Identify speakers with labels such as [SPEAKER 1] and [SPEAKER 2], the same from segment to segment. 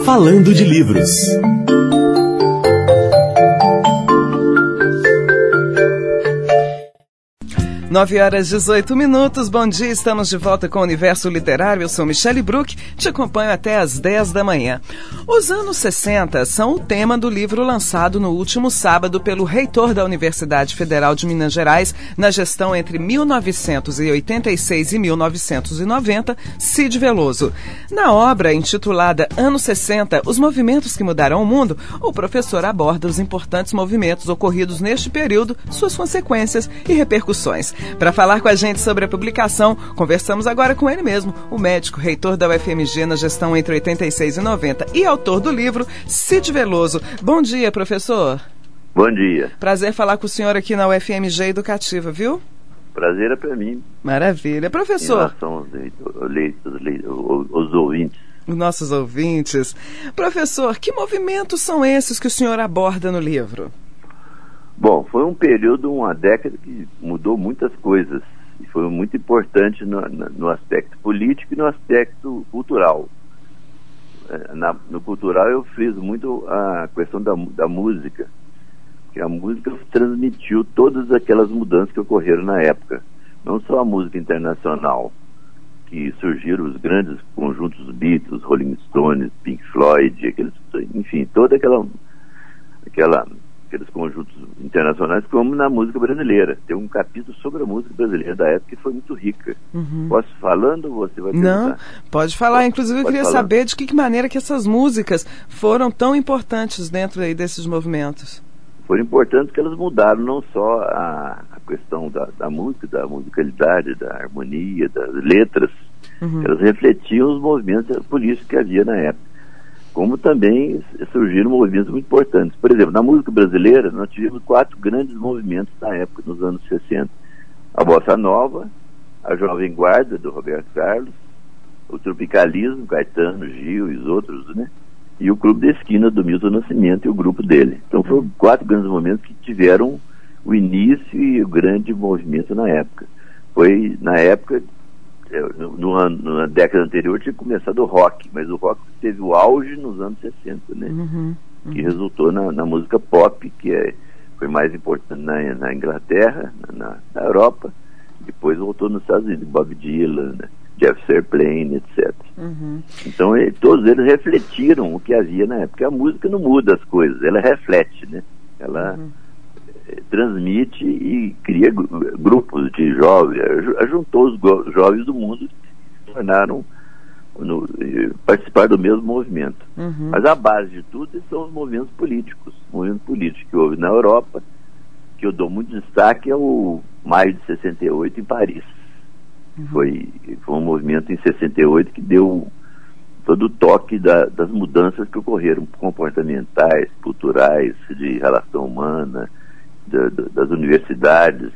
[SPEAKER 1] Falando de Livros.
[SPEAKER 2] 9h18. Bom dia, estamos de volta com o Universo Literário. Eu sou Michele Bruck, te acompanho até às 10 da manhã. Os anos 60 são o tema do livro lançado no último sábado pelo reitor da Universidade Federal de Minas Gerais, na gestão entre 1986 e 1990, Cid Veloso. Na obra, intitulada Anos 60, os movimentos que mudaram o mundo, o professor aborda os importantes movimentos ocorridos neste período, suas consequências e repercussões. Para falar com a gente sobre a publicação, conversamos agora com ele mesmo, o médico, reitor da UFMG na gestão entre 86 e 90 e autor do livro, Cid Veloso. Bom dia, professor.
[SPEAKER 3] Bom dia.
[SPEAKER 2] Prazer falar com o senhor aqui na UFMG Educativa, viu?
[SPEAKER 3] Prazer é para mim.
[SPEAKER 2] Maravilha. Professor.
[SPEAKER 3] Em relação aos ouvintes.
[SPEAKER 2] Os nossos ouvintes. Professor, que movimentos são esses que o senhor aborda no livro?
[SPEAKER 3] Bom, foi um período, uma década que mudou muitas coisas e foi muito importante no aspecto político e no aspecto cultural. No cultural eu friso muito a questão da música, que a música transmitiu todas aquelas mudanças que ocorreram na época. Não só a música internacional, que surgiram os grandes conjuntos Beatles, Rolling Stones, Pink Floyd, enfim, toda aqueles conjuntos internacionais, como na música brasileira. Tem um capítulo sobre a música brasileira da época que foi muito rica. Posso falando ou você vai perguntar?
[SPEAKER 2] Não, pode falar. Inclusive eu queria saber de que maneira que essas músicas foram tão importantes dentro aí desses movimentos.
[SPEAKER 3] Foram importantes porque elas mudaram não só a questão da música, da musicalidade, da harmonia, das letras. Elas refletiam os movimentos políticos que havia na época. Como também surgiram movimentos muito importantes. Por exemplo, na música brasileira, nós tivemos 4 grandes movimentos na época, nos anos 60. A Bossa Nova, a Jovem Guarda, do Roberto Carlos, o Tropicalismo, Caetano, Gil e os outros, né? E o Clube da Esquina, do Milton Nascimento e o grupo dele. Então foram 4 grandes momentos que tiveram o início e o grande movimento na época. Foi, na época, na década anterior tinha começado o rock, mas o rock teve o auge nos anos 60, né? Que resultou na música pop, que foi mais importante na Inglaterra, na Europa, depois voltou nos Estados Unidos, Bob Dylan, né? Jeff Airplane, etc. Então todos eles refletiram o que havia na época. A música não muda as coisas, ela reflete, né? Ela transmite e cria grupos de jovens, juntou os jovens do mundo e tornaram participar do mesmo movimento. Mas a base de tudo são os movimentos políticos. O movimento político que houve na Europa, que eu dou muito destaque, é o Maio de 68 em Paris. Foi um movimento em 68 que deu todo o toque das mudanças que ocorreram, comportamentais, culturais, de relação humana, das universidades.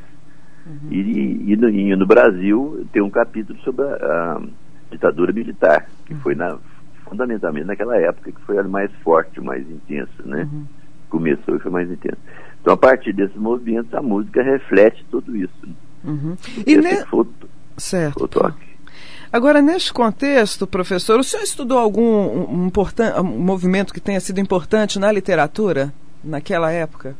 [SPEAKER 3] E no Brasil tem um capítulo sobre a ditadura militar, que foi fundamentalmente naquela época que foi a mais forte, mais intensa, né? Começou e foi mais intensa. Então, a partir desses movimentos, a música reflete tudo isso.
[SPEAKER 2] Certo. Agora, neste contexto, professor, o senhor estudou algum movimento que tenha sido importante na literatura naquela época?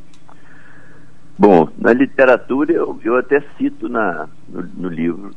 [SPEAKER 3] Bom, na literatura eu até cito no livro,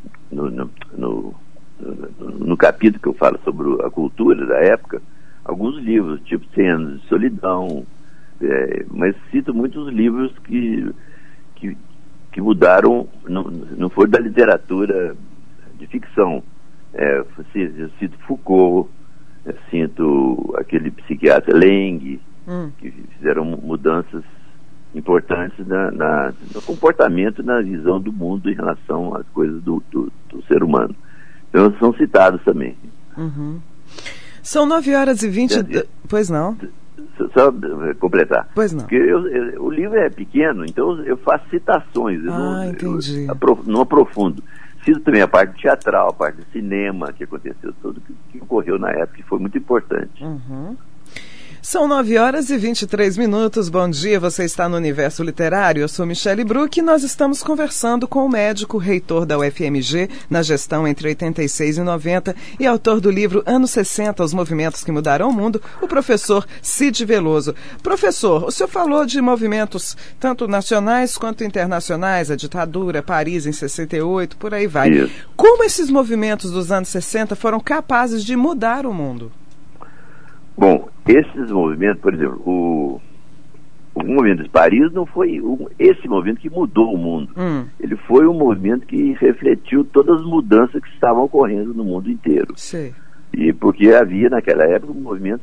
[SPEAKER 3] no capítulo que eu falo sobre a cultura da época, alguns livros, tipo 100 anos de solidão, mas cito muitos livros que mudaram, não foi da literatura de ficção. Eu cito Foucault, eu cito aquele psiquiatra Laing, que fizeram mudanças importantes no comportamento, na visão do mundo em relação às coisas do ser humano. Então, são citados também.
[SPEAKER 2] São 9h20. Pois não?
[SPEAKER 3] Só completar.
[SPEAKER 2] Pois não.
[SPEAKER 3] Porque o livro é pequeno, então eu faço citações.
[SPEAKER 2] Entendi.
[SPEAKER 3] Não aprofundo. Cito também a parte teatral, a parte de cinema que aconteceu, tudo que ocorreu na época, que foi muito importante.
[SPEAKER 2] São 9h23. Bom dia, você está no Universo Literário. Eu sou Michele Bruck e nós estamos conversando com o médico reitor da UFMG na gestão entre 86 e 90 e autor do livro Anos 60, Os Movimentos que Mudaram o Mundo, o professor Cid Veloso. Professor, o senhor falou de movimentos tanto nacionais quanto internacionais, a ditadura, Paris em 68, por aí vai.
[SPEAKER 3] Isso.
[SPEAKER 2] Como esses movimentos dos anos 60 foram capazes de mudar o mundo?
[SPEAKER 3] Bom, esses movimentos, por exemplo, o movimento de Paris não foi esse movimento que mudou o mundo. Ele foi um movimento que refletiu todas as mudanças que estavam ocorrendo no mundo inteiro.
[SPEAKER 2] Sim.
[SPEAKER 3] E porque havia naquela época um movimento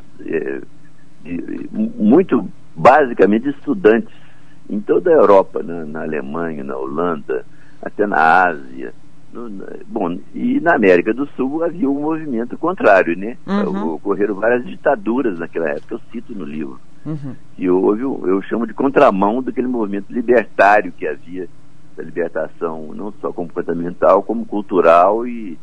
[SPEAKER 3] muito, basicamente, de estudantes em toda a Europa, na Alemanha, na Holanda, até na Ásia. Bom, e na América do Sul havia um movimento contrário, né? Ocorreram várias ditaduras naquela época, eu cito no livro. E houve, eu chamo de contramão daquele movimento libertário que havia, da libertação não só comportamental, como cultural e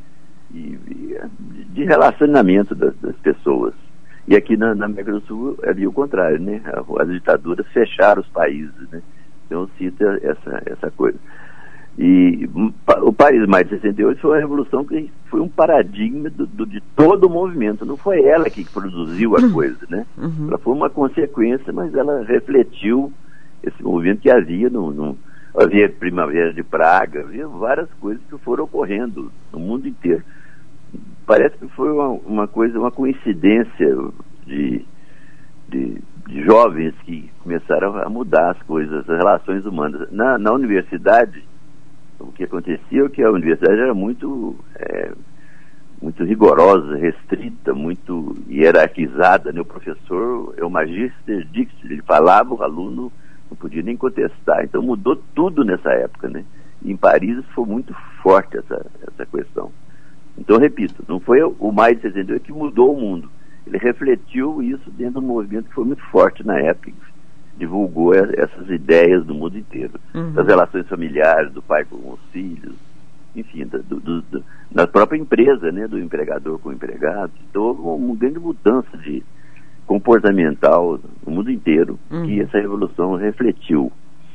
[SPEAKER 3] de relacionamento das pessoas. E aqui na América do Sul havia o contrário, né? As ditaduras fecharam os países, né? Então eu cito essa coisa. E o Paris Maio de 68 foi uma revolução que foi um paradigma de todo o movimento. Não foi ela que produziu a coisa, né? Ela foi uma consequência, mas ela refletiu esse movimento que havia havia a Primavera de Praga, havia várias coisas que foram ocorrendo no mundo inteiro. Parece que foi uma coincidência de jovens que começaram a mudar as coisas, as relações humanas. Na universidade, o que acontecia é que a universidade era muito rigorosa, restrita, muito hierarquizada, né? O professor é o magister dictis, ele falava, o aluno não podia nem contestar. Então mudou tudo nessa época, né? E em Paris foi muito forte essa questão. Então, repito, não foi o Maio de 68 que mudou o mundo. Ele refletiu isso dentro de um movimento que foi muito forte na época, divulgou essas ideias do mundo inteiro, das relações familiares, do pai com os filhos, enfim, da própria empresa, né, do empregador com o empregado. Então houve uma grande mudança comportamental no mundo inteiro, que essa revolução refletiu.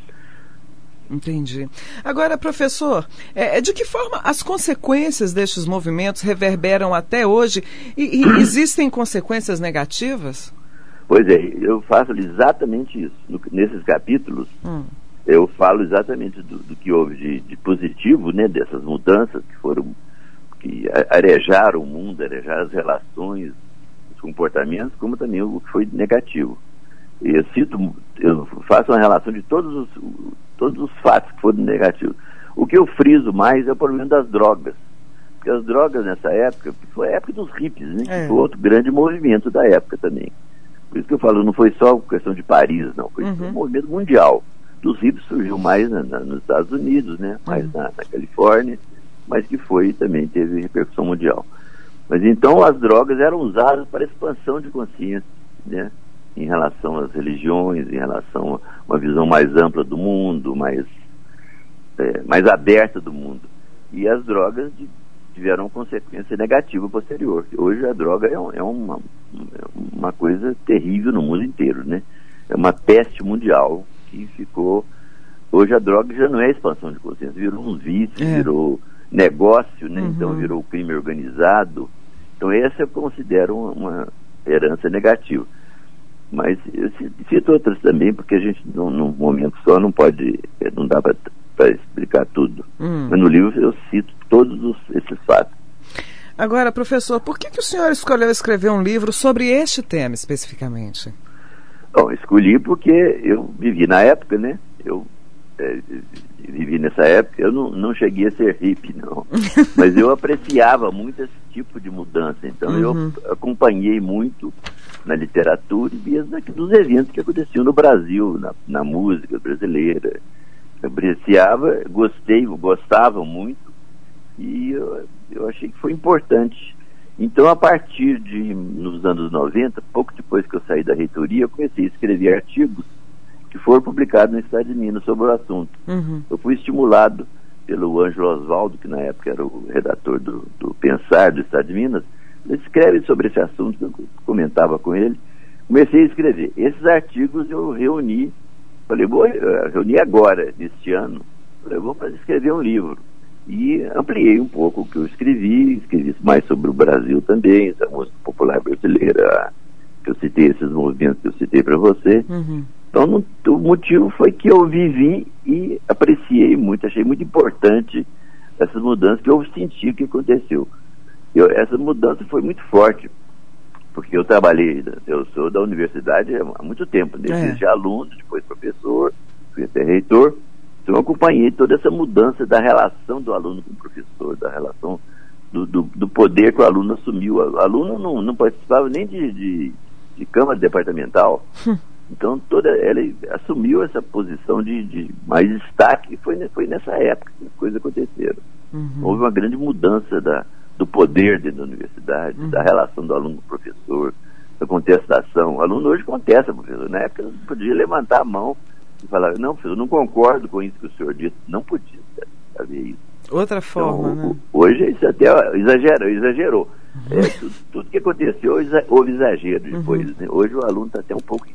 [SPEAKER 2] Entendi. Agora, professor, de que forma as consequências destes movimentos reverberam até hoje e existem consequências negativas?
[SPEAKER 3] Pois é, eu faço exatamente isso. Nesses capítulos, eu falo exatamente do que houve de positivo, né, dessas mudanças que arejaram o mundo, arejaram as relações, os comportamentos, como também o que foi negativo. Eu faço uma relação de todos os fatos que foram negativos. O que eu friso mais é o problema das drogas. Porque as drogas nessa época, foi a época dos hippies, né? Que foi outro grande movimento da época também. Por isso que eu falo, não foi só questão de Paris, não. Foi um movimento mundial. Dos hippies surgiu mais nos Estados Unidos, né? Mais na Califórnia, mas que também teve repercussão mundial. Mas então as drogas eram usadas para expansão de consciência, né? Em relação às religiões, em relação a uma visão mais ampla do mundo, mais aberta do mundo. E as drogas tiveram uma consequência negativa posterior. Hoje a droga é uma coisa terrível no mundo inteiro, né? É uma peste mundial que ficou... Hoje a droga já não é expansão de consciência, virou um vício, virou negócio, né? Então virou crime organizado. Então essa eu considero uma herança negativa. Mas eu cito outras também, porque a gente, num momento só, não dá para explicar tudo. Mas no livro eu cito todos esses fatos.
[SPEAKER 2] Agora, professor, por que o senhor escolheu escrever um livro sobre este tema especificamente?
[SPEAKER 3] Bom, escolhi porque eu vivi na época, né? Eu vivi nessa época, eu não cheguei a ser hippie, não. Mas eu apreciava muito esse tipo de mudança. Então eu acompanhei muito na literatura e mesmo dos eventos que aconteciam no Brasil, na música brasileira. Eu apreciava, gostava muito e eu achei que foi importante. Então, a partir nos anos 90, pouco depois que eu saí da reitoria, eu comecei a escrever artigos que foram publicados no Estado de Minas sobre o assunto. Eu fui estimulado pelo Ângelo Osvaldo, que na época era o redator do Pensar do Estado de Minas. Ele escreve sobre esse assunto, eu comentava com ele. comecei a escrever. Esses artigos eu reuni, falei, vou reunir agora, neste ano, falei, vou escrever um livro. E ampliei um pouco o que eu escrevi mais sobre o Brasil também, essa música popular brasileira, que eu citei, esses movimentos que eu citei para você.
[SPEAKER 2] Uhum.
[SPEAKER 3] Então, o motivo foi que eu vivi e apreciei muito, achei muito importante essas mudanças que eu senti que aconteceu. Essa mudança foi muito forte, porque eu sou da universidade há muito tempo, desde aluno, depois professor, fui até reitor, então eu acompanhei toda essa mudança da relação do aluno com o professor, da relação do poder que o aluno assumiu. O aluno não participava nem de Câmara Departamental, então ele assumiu essa posição de mais destaque, foi nessa época que as coisas aconteceram. Uhum. Houve uma grande mudança do poder dentro da universidade, da relação do aluno com o professor, da contestação. O aluno hoje contesta, professor. Na época não podia levantar a mão e falar, não, professor, eu não concordo com isso que o senhor disse. Não podia haver isso.
[SPEAKER 2] Outra forma,
[SPEAKER 3] então,
[SPEAKER 2] né?
[SPEAKER 3] Hoje isso até exagerou. Tudo que aconteceu, houve exagero depois. Né? Hoje o aluno está até um pouco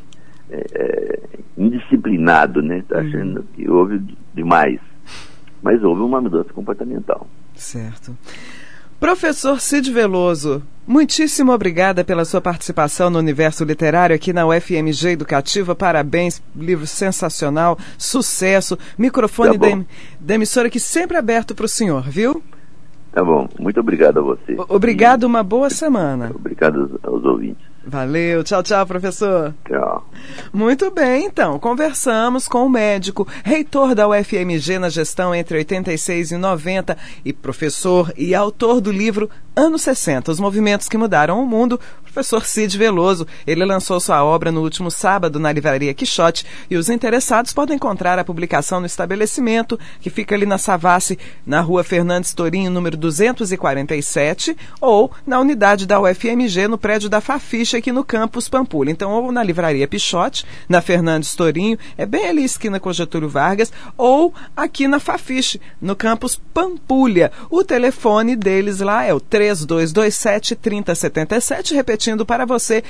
[SPEAKER 3] indisciplinado, né? Está achando que houve demais. Mas houve uma mudança comportamental.
[SPEAKER 2] Certo. Professor Cid Veloso, muitíssimo obrigada pela sua participação no Universo Literário aqui na UFMG Educativa. Parabéns, livro sensacional, sucesso. Microfone da emissora aqui sempre aberto para o senhor, viu?
[SPEAKER 3] Tá bom, muito obrigado a você.
[SPEAKER 2] Obrigado, uma boa semana.
[SPEAKER 3] Obrigado aos ouvintes.
[SPEAKER 2] Valeu, tchau, tchau, professor.
[SPEAKER 3] Tchau.
[SPEAKER 2] Muito bem, então, conversamos com o médico, reitor da UFMG na gestão entre 86 e 90 e professor e autor do livro Anos 60, Os Movimentos que Mudaram o Mundo, professor Cid Veloso. Ele lançou sua obra no último sábado na Livraria Quixote e os interessados podem encontrar a publicação no estabelecimento, que fica ali na Savassi, na rua Fernandes Torinho, número 247, ou na unidade da UFMG, no prédio da Fafiche, aqui no campus Pampulha. Então, ou na Livraria Quixote, na Fernandes Torinho, é bem ali esquina com Getúlio Vargas, ou aqui na Fafiche, no campus Pampulha. O telefone deles lá é o 3227-3077, repetindo para você,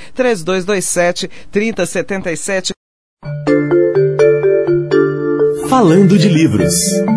[SPEAKER 2] 3227-3077.
[SPEAKER 1] Falando de livros.